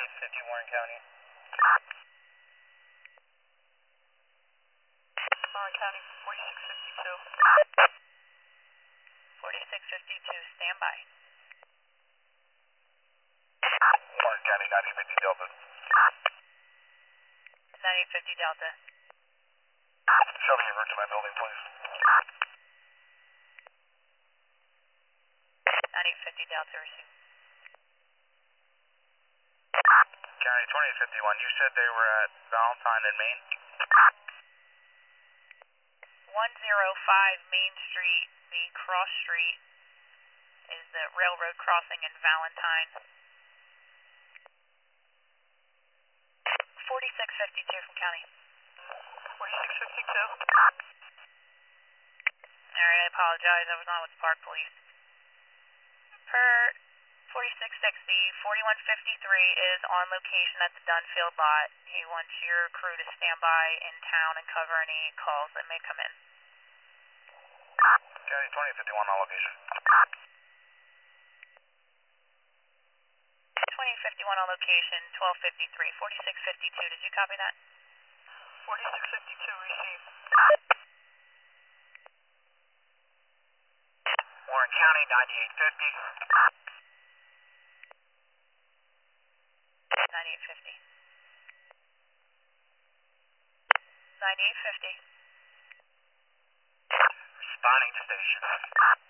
9850 Warren County. Warren County, 4652. 4652, stand by. Warren County, 9850 Delta. 9850 Delta. Show me your route to my building, please. 9850 Delta, receive. County 2851, you said they were at Valentine and Main? 105 Main Street, the cross street is the railroad crossing in Valentine. 4652 from County. 4652. Alright, I apologize, I was on with Park Police. Per 4660, 4153 is on location at the Dunfield lot. He wants your crew to stand by in town and cover any calls that may come in. County 2051 on location. 2051 on location, 1253, 4652. Did you copy that? 4652, receive. Warren County 9850. 9850. 9850. Responding to station.